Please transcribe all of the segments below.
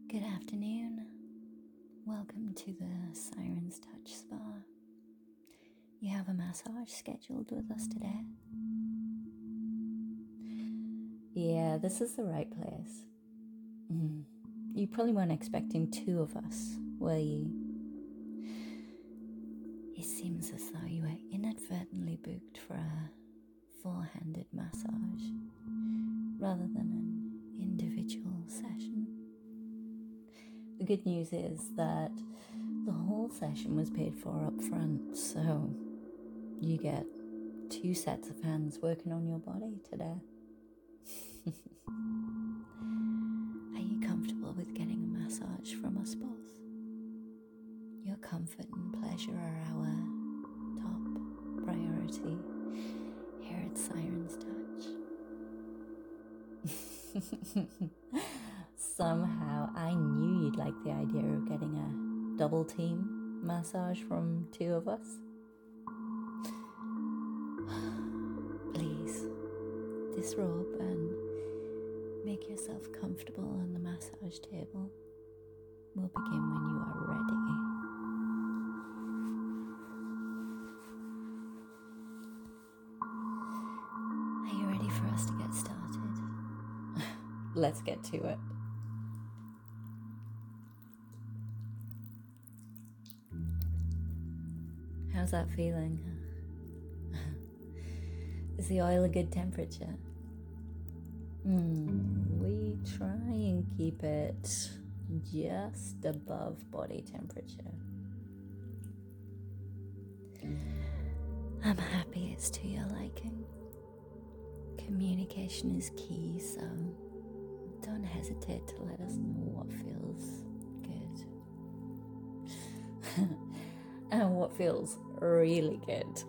Good afternoon. Welcome to the Siren's Touch Spa. You have a massage scheduled with us today? Yeah, this is the right place. You probably weren't expecting two of us, were you? It seems as though you were inadvertently booked for a four-handed massage rather than an individual session. The good news is that the whole session was paid for up front, so you get two sets of hands working on your body today. Are you comfortable with getting a massage from us both? Your comfort and pleasure are our top priority here at Siren's Touch. Somehow I knew you'd like the idea of getting a double team massage from two of us. Please, disrobe and make yourself comfortable on the massage table. We'll begin when you are ready. Are you ready for us to get started? Let's get to it. How's that feeling? Is the oil a good temperature? We try and keep it just above body temperature. I'm happy it's to your liking. Communication is key, so don't hesitate to let us know what feels good. And what feels really good.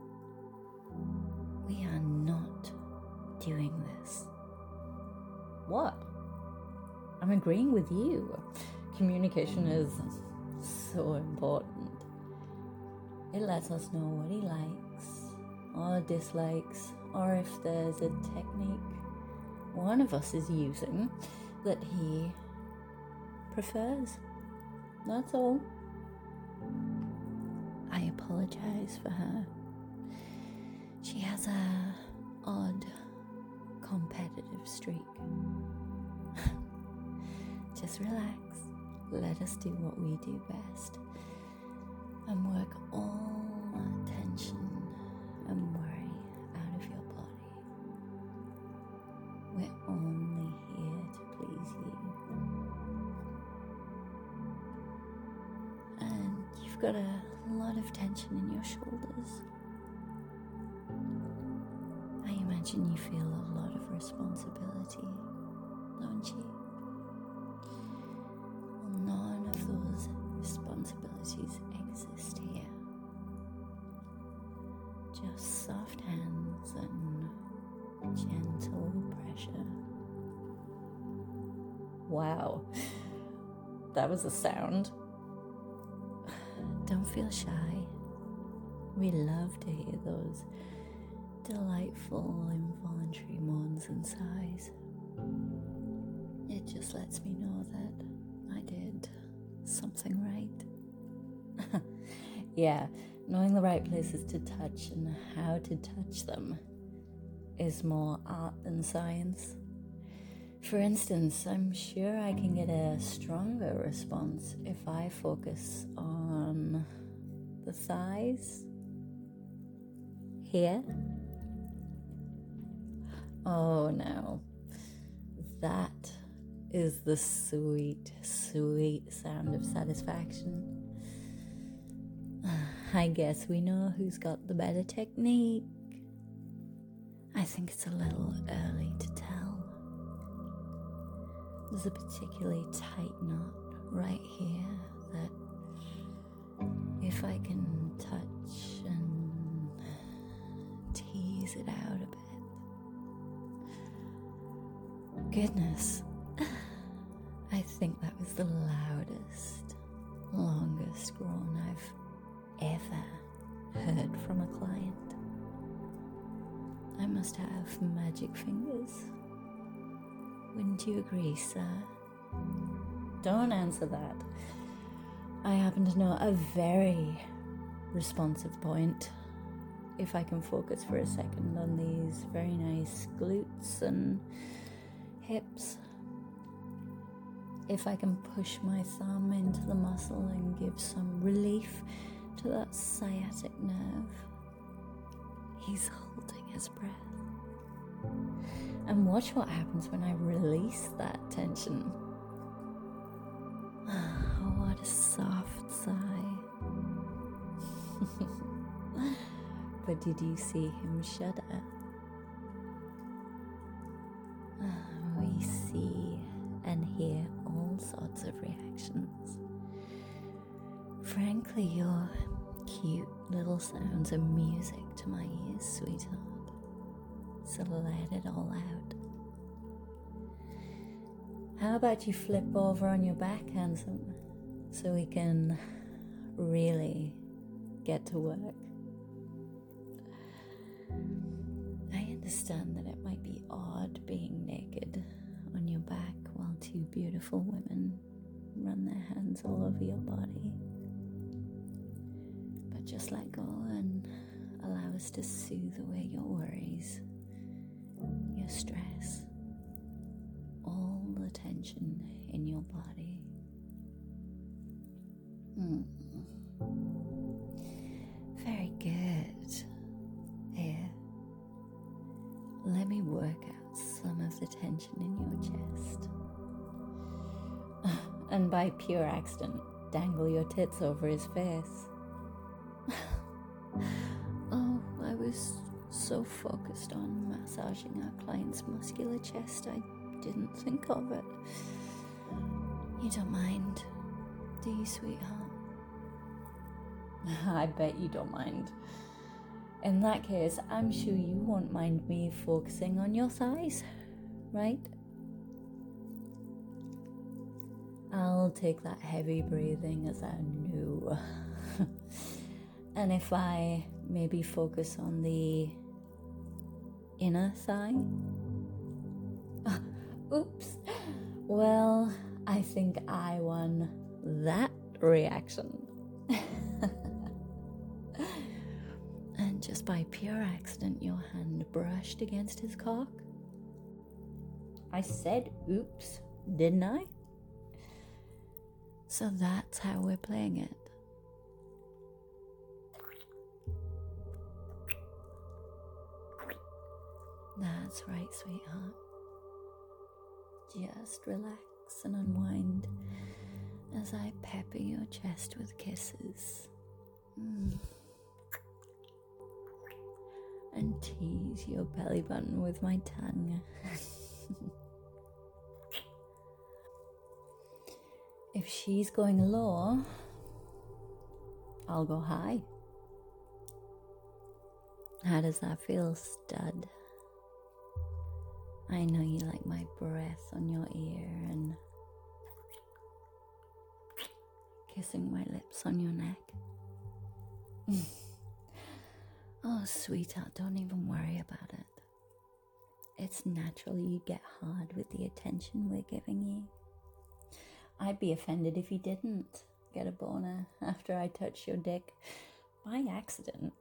We are not doing this. What? I'm agreeing with you. Communication is so important. It lets us know what he likes or dislikes, or if there's a technique one of us is using that he prefers. That's all. I apologize for her. She has a odd competitive streak. Just relax. Let us do what we do best and work all tension and worry out of your body. We're only here to please you. And you've got a lot of tension in your shoulders. I imagine you feel a lot of responsibility, don't you? Well, none of those responsibilities exist here. Just soft hands and gentle pressure. Wow, that was a sound. Don't feel shy. We love to hear those delightful involuntary moans and sighs. It just lets me know that I did something right. Yeah, knowing the right places to touch and how to touch them is more art than science. For instance, I'm sure I can get a stronger response if I focus on the thighs here. Oh no, that is the sweet, sweet sound of satisfaction. I guess we know who's got the better technique. I think it's a little early to tell. There's a particularly tight knot right here that if I can touch and tease it out a bit. Goodness, I think that was the loudest, longest groan I've ever heard from a client. I must have magic fingers. Wouldn't you agree, sir? Don't answer that. I happen to know a very responsive point. If I can focus for a second on these very nice glutes and hips. If I can push my thumb into the muscle and give some relief to that sciatic nerve. He's holding his breath. And watch what happens when I release that tension. Oh, what a soft sigh. But did you see him shudder? We see and hear all sorts of reactions. Frankly, your cute little sounds are music to my ears, sweetheart. So let it all out. How about you flip over on your back, handsome, so we can really get to work? I understand that it might be odd being naked on your back while two beautiful women run their hands all over your body. But just let go and allow us to soothe away your worries, your stress, all the tension in your body. Very good. Here, let me work out some of the tension in your chest. And by pure accident, dangle your tits over his face. Oh, I was so focused on massaging our client's muscular chest, I didn't think of it. You don't mind, do you, sweetheart? I bet you don't mind. In that case, I'm sure you won't mind me focusing on your thighs, right? I'll take that heavy breathing as a no. And if I maybe focus on the inner thigh? Oops. Well, I think I won that reaction. And just by pure accident, your hand brushed against his cock. I said oops, didn't I? So that's how we're playing it. That's right, sweetheart. Just relax and unwind as I pepper your chest with kisses. And tease your belly button with my tongue. If she's going low, I'll go high. How does that feel, stud? I know you like my breath on your ear and kissing my lips on your neck. Oh, sweetheart, don't even worry about it. It's natural you get hard with the attention we're giving you. I'd be offended if you didn't get a boner after I touched your dick by accident.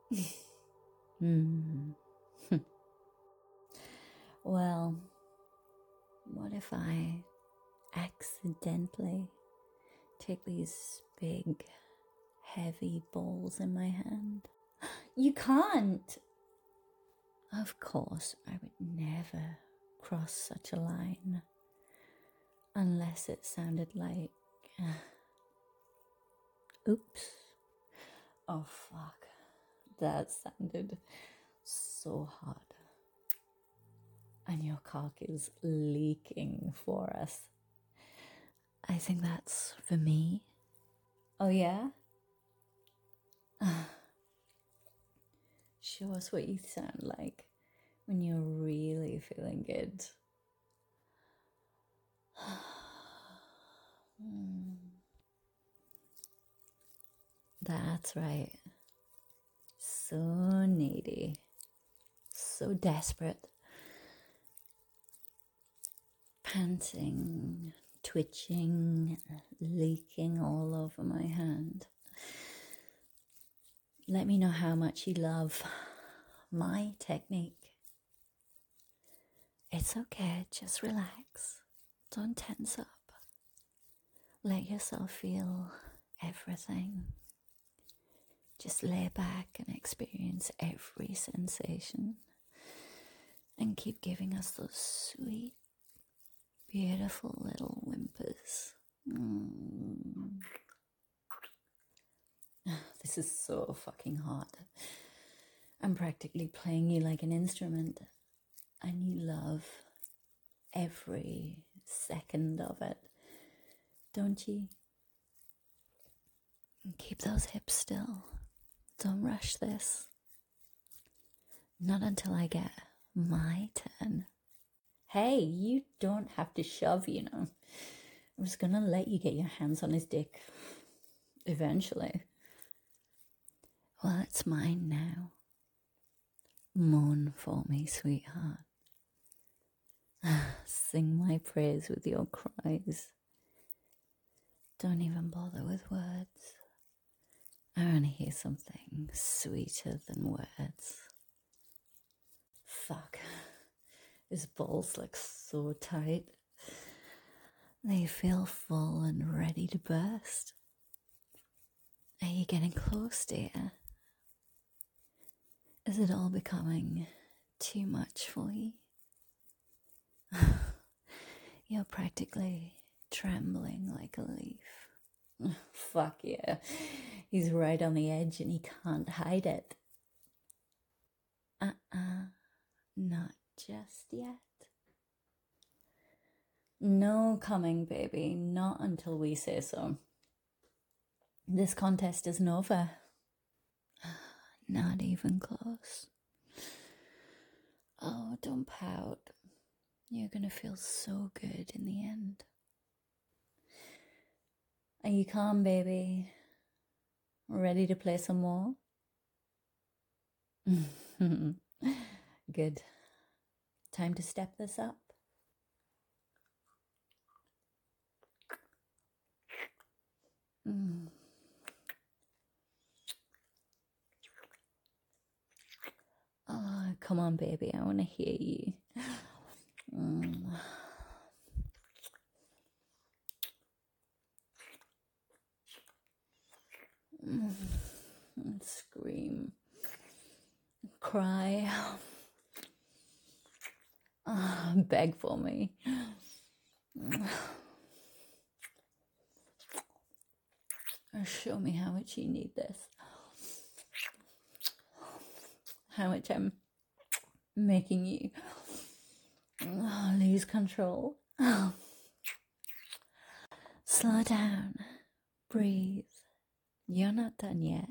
Well, what if I accidentally take these big, heavy balls in my hand? You can't! Of course, I would never cross such a line unless it sounded like oops. Oh fuck, that sounded so hot. And your cock is leaking for us. I think that's for me. Oh yeah? Show us what you sound like when you're really feeling good. That's right. So needy. So desperate. Panting, twitching, leaking all over my hand. Let me know how much you love my technique. It's okay, just relax. Don't tense up. Let yourself feel everything. Just lay back and experience every sensation. And keep giving us those sweet, beautiful little whimpers. This is so fucking hot. I'm practically playing you like an instrument. And you love every second of it, don't you? And keep those hips still. Don't rush this. Not until I get my turn. Hey, you don't have to shove, you know. I was gonna let you get your hands on his dick eventually. Well, it's mine now. Moan for me, sweetheart. Sing my praise with your cries. Don't even bother with words. I want to hear something sweeter than words. Fuck. His balls look so tight. They feel full and ready to burst. Are you getting close, dear? Is it all becoming too much for you? You're practically trembling like a leaf. Fuck yeah. He's right on the edge and he can't hide it. Not just yet. No coming, baby. Not until we say so. This contest isn't over. Not even close. Oh, don't pout. You're gonna feel so good in the end. Are you calm, baby? Ready to play some more? Good. Time to step this up. Oh, come on, baby. I want to hear you. Scream. Cry. Beg for me. Show me how much you need this. How much I'm making you lose control. Slow down. Breathe. You're not done yet.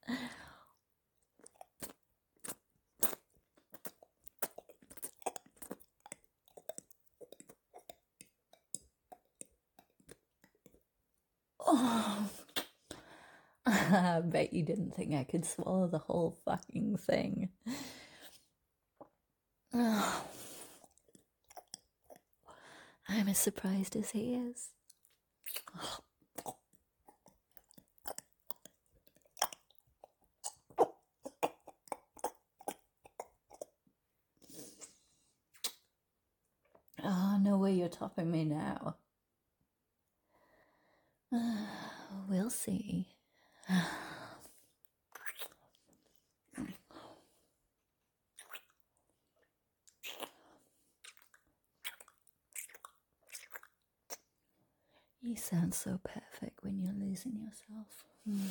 Oh. I bet you didn't think I could swallow the whole fucking thing. Oh. I'm as surprised as he is. Oh, no way you're topping me now. We'll see. You sound so perfect when you're losing yourself.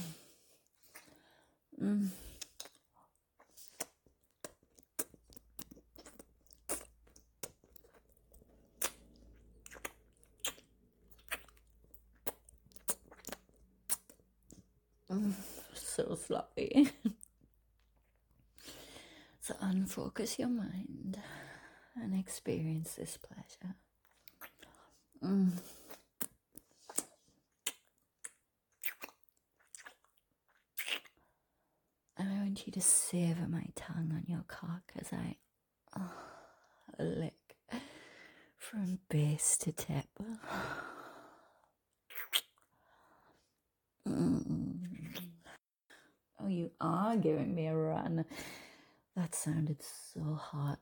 So sloppy. So unfocus your mind and experience this pleasure. I want you to savor my tongue on your cock as I lick from base to tip. giving me a run. That sounded so hot.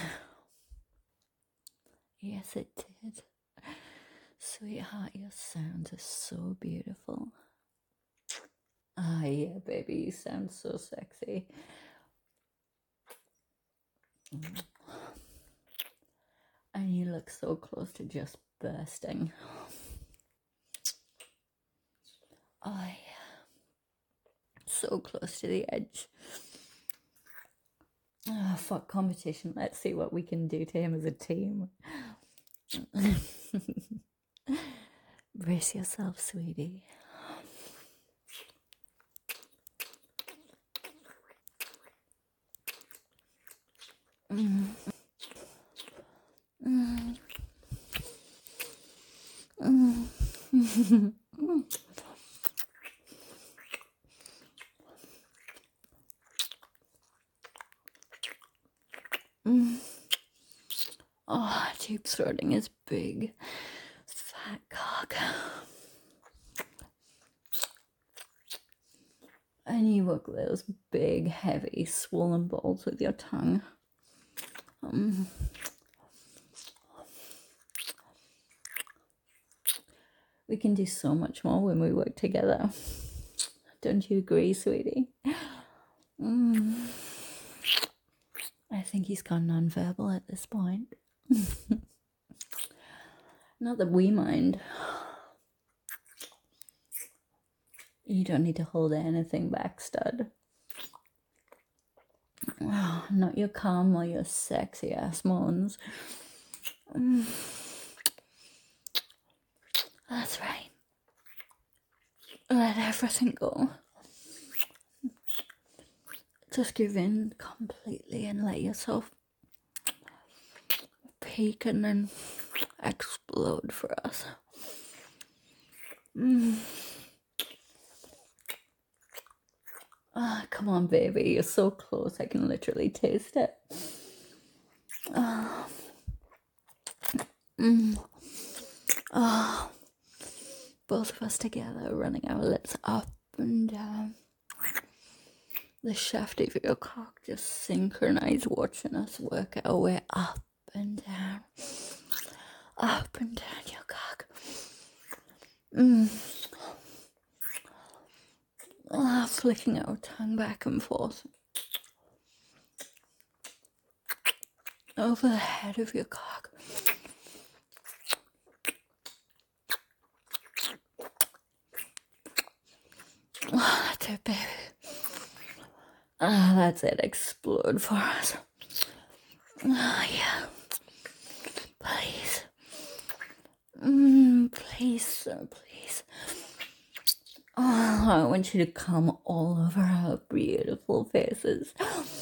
Yes, it did. Sweetheart, your sounds are so beautiful. Ah, yeah, baby, you sound so sexy. And you look so close to just bursting. Oh, yeah. So close to the edge. Oh, fuck competition. Let's see what we can do to him as a team. Brace yourself, sweetie. Oh, deep throating is big. Fat cock. And you work those big, heavy, swollen balls with your tongue. We can do so much more when we work together. Don't you agree, sweetie? I think he's gone non-verbal at this point. Not that we mind. You don't need to hold anything back, stud. Oh, not your calm or your sexy ass moans. That's right. Let everything go. Just give in completely and let yourself peak and then explode for us. Oh, come on, baby. You're so close. I can literally taste it. Both of us together, running our lips up and down. The shaft of your cock just synchronized, watching us work our way up and down. Up and down your cock. Flicking our tongue back and forth. Over the head of your cock. Oh, that's it, baby. That's it. Explode for us. Oh, yeah. Please. Please, sir, please. Oh, I want you to come all over our beautiful faces.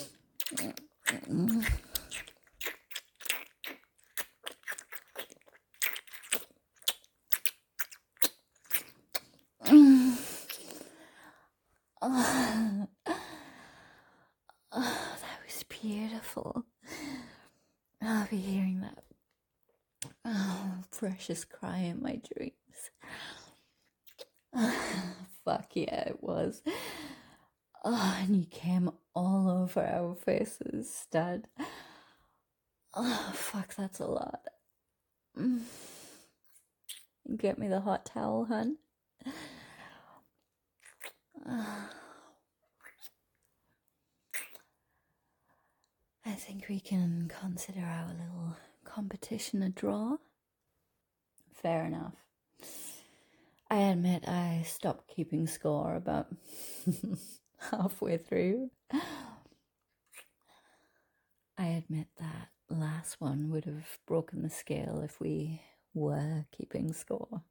That was beautiful. I'll be hearing that precious cry in my dreams. Fuck yeah, it was. Oh, and you came all over our faces, stud. Oh, fuck, that's a lot. Get me the hot towel, hun. I think we can consider our little competition a draw. Fair enough. I admit I stopped keeping score about halfway through. I admit that last one would have broken the scale if we were keeping score.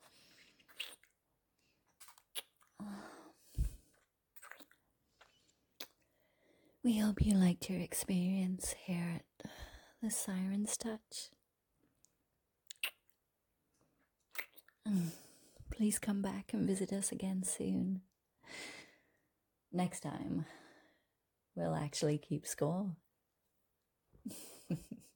We hope you liked your experience here at the Siren's Touch. Please come back and visit us again soon. Next time, we'll actually keep score.